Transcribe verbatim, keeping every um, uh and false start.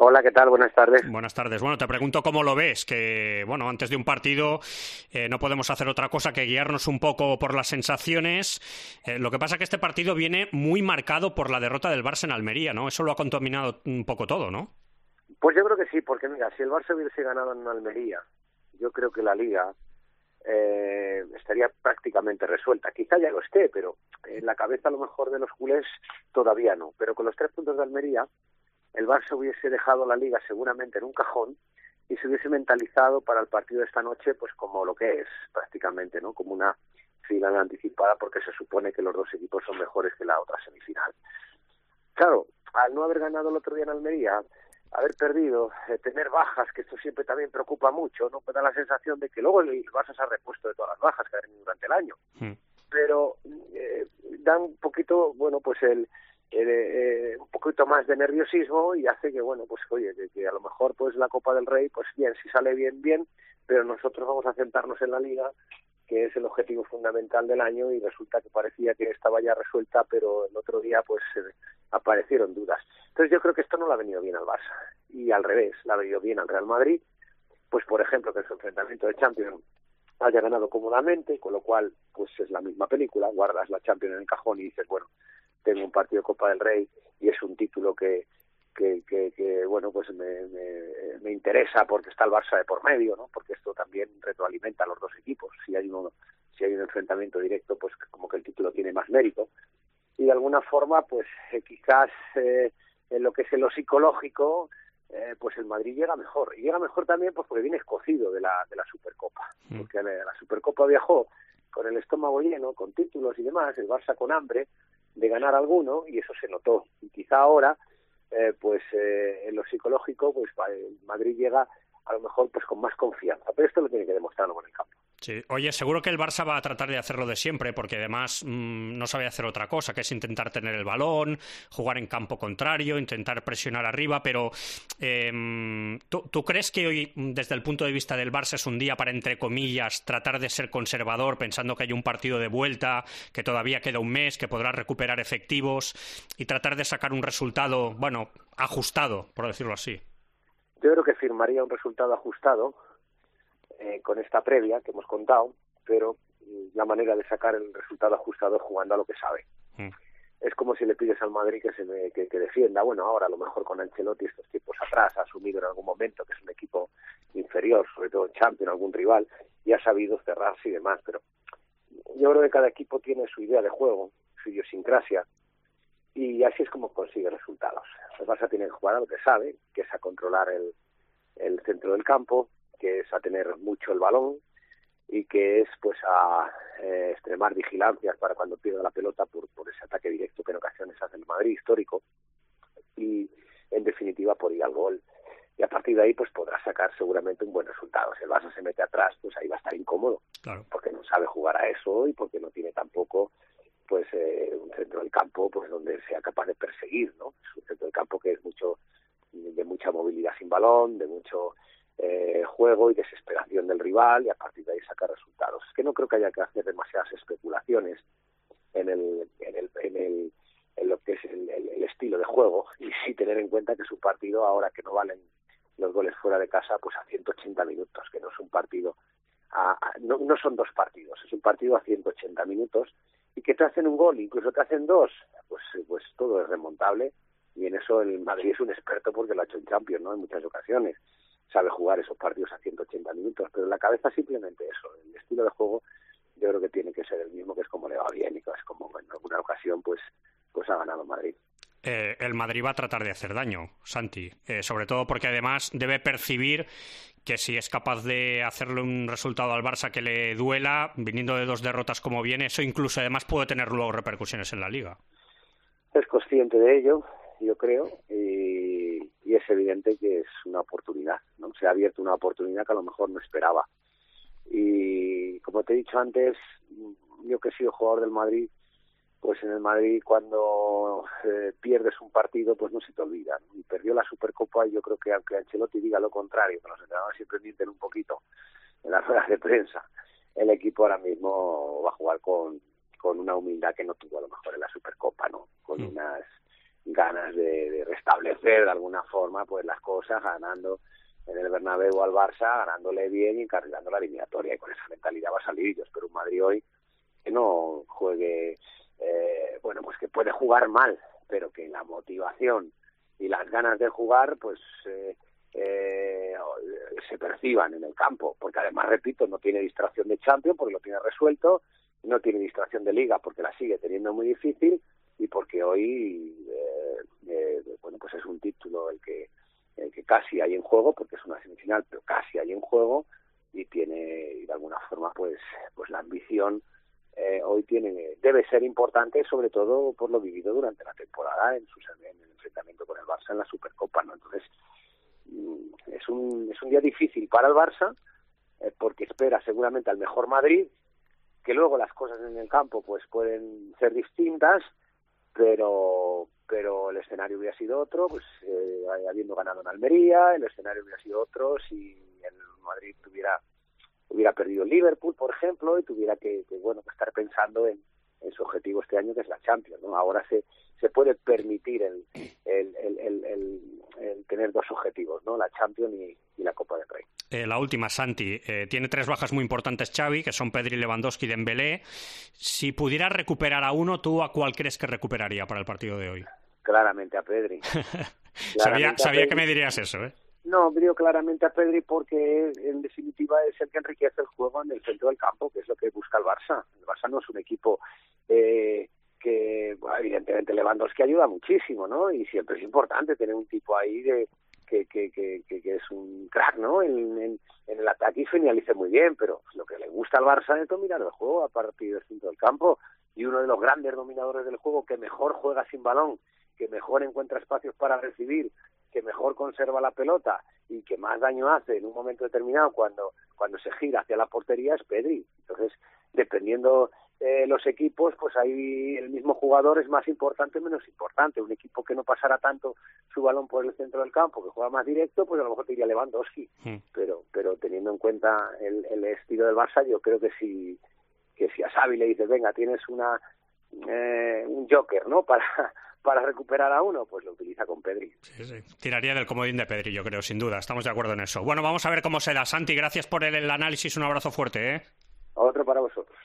Hola, ¿qué tal? Buenas tardes. Buenas tardes. Bueno, te pregunto cómo lo ves, que bueno, antes de un partido eh, no podemos hacer otra cosa que guiarnos un poco por las sensaciones. Eh, lo que pasa es que este partido viene muy marcado por la derrota del Barça en Almería, ¿no? Eso lo ha contaminado un poco todo, ¿no? Pues yo creo que sí, porque mira, si el Barça hubiese ganado en Almería, yo creo que la Liga eh, estaría prácticamente resuelta. Quizá ya lo esté, pero en la cabeza a lo mejor de los culés todavía no. Pero con los tres puntos de Almería, el Barça hubiese dejado la Liga seguramente en un cajón y se hubiese mentalizado para el partido de esta noche pues como lo que es prácticamente, ¿no? Como una final anticipada, porque se supone que los dos equipos son mejores que la otra semifinal. Claro, al no haber ganado el otro día en Almería, haber perdido, eh, tener bajas, que esto siempre también preocupa mucho, ¿no? Pues da la sensación de que luego el Barça se ha repuesto de todas las bajas que ha tenido durante el año. Mm. Pero eh, da un poquito, bueno, pues el Eh, eh, un poquito más de nerviosismo y hace que, bueno, pues oye, que, que a lo mejor pues la Copa del Rey, pues bien, si sale bien, bien, pero nosotros vamos a centrarnos en la Liga, que es el objetivo fundamental del año, y resulta que parecía que estaba ya resuelta, pero el otro día pues eh, aparecieron dudas. Entonces yo creo que esto no le ha venido bien al Barça, y al revés, le ha venido bien al Real Madrid, pues por ejemplo que en su enfrentamiento de Champions haya ganado cómodamente, con lo cual pues es la misma película, guardas la Champions en el cajón y dices, bueno, tengo un partido de Copa del Rey y es un título que que, que, que bueno, pues me, me, me interesa porque está el Barça de por medio, ¿no? Porque esto también retroalimenta a los dos equipos. Si hay uno, si hay un enfrentamiento directo, pues como que el título tiene más mérito. Y de alguna forma, pues eh, quizás eh, en lo que es en lo psicológico, eh, pues el Madrid llega mejor. Y llega mejor también pues porque viene escocido de la, de la Supercopa. Mm. Porque la, la Supercopa viajó con el estómago lleno, con títulos y demás, el Barça con hambre de ganar alguno, y eso se notó. Y quizá ahora, eh, pues eh, en lo psicológico, pues el Madrid llega a lo mejor pues con más confianza. Pero esto lo tiene que demostrarlo con el campo. Sí. Oye, seguro que el Barça va a tratar de hacerlo de siempre, porque además mmm, no sabe hacer otra cosa, que es intentar tener el balón, jugar en campo contrario, intentar presionar arriba, pero eh, ¿tú, ¿tú crees que hoy, desde el punto de vista del Barça, es un día para, entre comillas, tratar de ser conservador, pensando que hay un partido de vuelta, que todavía queda un mes, que podrá recuperar efectivos, y tratar de sacar un resultado, bueno, ajustado, por decirlo así? Yo creo que firmaría un resultado ajustado, Eh, con esta previa que hemos contado, pero la manera de sacar el resultado ajustado es jugando a lo que sabe. Mm. Es como si le pides al Madrid que se me, que, que defienda. Bueno, ahora a lo mejor con Ancelotti estos tiempos atrás ha asumido en algún momento que es un equipo inferior, sobre todo en Champions, algún rival, y ha sabido cerrarse y demás, pero yo creo que cada equipo tiene su idea de juego, su idiosincrasia, y así es como consigue resultados. El Barça tiene que jugar a lo que sabe, que es a controlar el, el centro del campo, que es a tener mucho el balón y que es pues a eh, extremar vigilancia para cuando pierda la pelota por, por ese ataque directo que en ocasiones hace el Madrid histórico, y en definitiva por ir al gol, y a partir de ahí pues podrá sacar seguramente un buen resultado. Si el Barça se mete atrás, pues ahí va a estar incómodo, claro, porque no sabe jugar a eso y porque no tiene tampoco pues eh, un centro del campo pues donde sea capaz de perseguir, ¿no? Es un centro del campo que es mucho de mucha movilidad sin balón, de mucho Eh, juego y desesperación del rival, y a partir de ahí sacar resultados. Es que no creo que haya que hacer demasiadas especulaciones en el en el en el en lo que es el, el, el estilo de juego, y sí tener en cuenta que su partido, ahora que no valen los goles fuera de casa, pues a ciento ochenta minutos, que no es un partido a, a, no, no son dos partidos, es un partido a ciento ochenta minutos, y que te hacen un gol, incluso te hacen dos, pues pues todo es remontable, y en eso el Madrid es un experto porque lo ha hecho en Champions, ¿no? En muchas ocasiones sabe jugar esos partidos a ciento ochenta minutos, pero en la cabeza simplemente eso, el estilo de juego yo creo que tiene que ser el mismo, que es como le va bien y que es como en alguna ocasión pues pues ha ganado Madrid. Eh, el Madrid va a tratar de hacer daño, Santi, eh, sobre todo porque además debe percibir que si es capaz de hacerle un resultado al Barça que le duela, viniendo de dos derrotas como viene, eso incluso además puede tener luego repercusiones en la Liga. Es consciente de ello, yo creo, y, y es evidente que es una oportunidad, ¿no? Se ha abierto una oportunidad que a lo mejor no esperaba. Y como te he dicho antes, yo que he sido jugador del Madrid, pues en el Madrid cuando eh, pierdes un partido pues no se te olvida, ¿no? Y perdió la Supercopa, y yo creo que aunque Ancelotti diga lo contrario, que los entrenadores siempre mienten un poquito en las ruedas de prensa, el equipo ahora mismo va a jugar con, con una humildad que no tuvo a lo mejor en la Supercopa, ¿no? Con mm. unas ganas de, de restablecer de alguna forma pues las cosas, ganando en el Bernabéu al Barça, ganándole bien y encarrilando la eliminatoria, y con esa mentalidad va a salir. Yo espero un Madrid hoy que no juegue, eh, bueno, pues que puede jugar mal, pero que la motivación y las ganas de jugar pues eh, eh, se perciban en el campo, porque además, repito, no tiene distracción de Champions porque lo tiene resuelto, no tiene distracción de Liga porque la sigue teniendo muy difícil, y porque hoy eh, eh, bueno, pues es un título el que el que casi hay en juego, porque es una semifinal, pero casi hay en juego, y tiene, y de alguna forma, pues pues la ambición eh, hoy tiene debe ser importante, sobre todo por lo vivido durante la temporada en, sus, en el enfrentamiento con el Barça en la Supercopa, ¿no? Entonces, es un es un día difícil para el Barça, eh, porque espera seguramente al mejor Madrid, que luego las cosas en el campo pues pueden ser distintas, pero pero el escenario hubiera sido otro, pues eh, habiendo ganado en Almería, el escenario hubiera sido otro si el Madrid tuviera hubiera perdido el Liverpool, por ejemplo, y tuviera que, que bueno, que estar pensando en, en su objetivo este año, que es la Champions, ¿no? Ahora se se puede permitir el el, el, el, el, el tener dos objetivos, ¿no? La Champions y, y la Copa del Rey. Eh, la última, Santi. Eh, tiene tres bajas muy importantes Xavi, que son Pedri, Lewandowski y Dembélé. Si pudieras recuperar a uno, ¿tú a cuál crees que recuperaría para el partido de hoy? Claramente a Pedri. sabía claramente sabía a Pedri. que me dirías eso, ¿eh? No, digo claramente a Pedri porque en definitiva es el que enriquece el juego en el centro del campo, que es lo que busca el Barça. El Barça no es un equipo eh, que, bueno, evidentemente Lewandowski ayuda muchísimo, ¿no? Y siempre es importante tener un tipo ahí de que que que, que, que es un crack, ¿no? En, en, en el ataque y finalice muy bien, pero lo que le gusta al Barça es dominar el juego a partir del centro del campo, y uno de los grandes dominadores del juego que mejor juega sin balón, que mejor encuentra espacios para recibir, que mejor conserva la pelota y que más daño hace en un momento determinado cuando cuando se gira hacia la portería es Pedri. Entonces, dependiendo eh, los equipos, pues ahí el mismo jugador es más importante o menos importante. Un equipo que no pasara tanto su balón por el centro del campo, que juega más directo, pues a lo mejor te diría Lewandowski. Sí. Pero pero teniendo en cuenta el, el estilo del Barça, yo creo que si que si a Xavi le dices, venga, tienes una eh, un joker, ¿no? Para para recuperar a uno, pues lo utiliza con Pedri. Sí, sí. Tiraría del comodín de Pedri, yo creo, sin duda. Estamos de acuerdo en eso. Bueno, vamos a ver cómo se da. Santi, gracias por el, el análisis. Un abrazo fuerte, ¿eh? Otro para vosotros.